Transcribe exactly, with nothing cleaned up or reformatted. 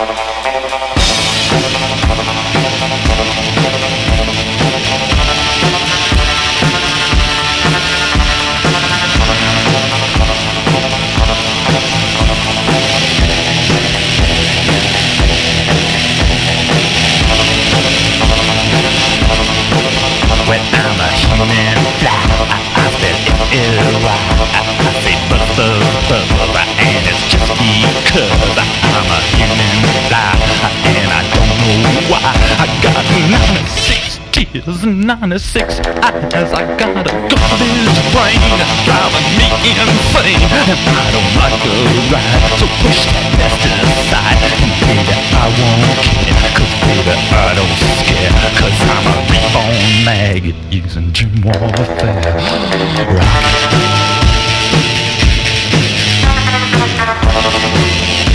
When I'm a human fly, I, I feel ill. I, I say buzz, buzz, buzz, and it's just because I'm a human fly, and I don't know why. I got ninety-six tears and ninety-six eyes. I got a garbage brain that's driving me insane, and I don't like the ride. So push that best aside, and baby I won't care, 'cause baby I don't scare, 'cause I'm a reborn maggot using dream warfare. Rock.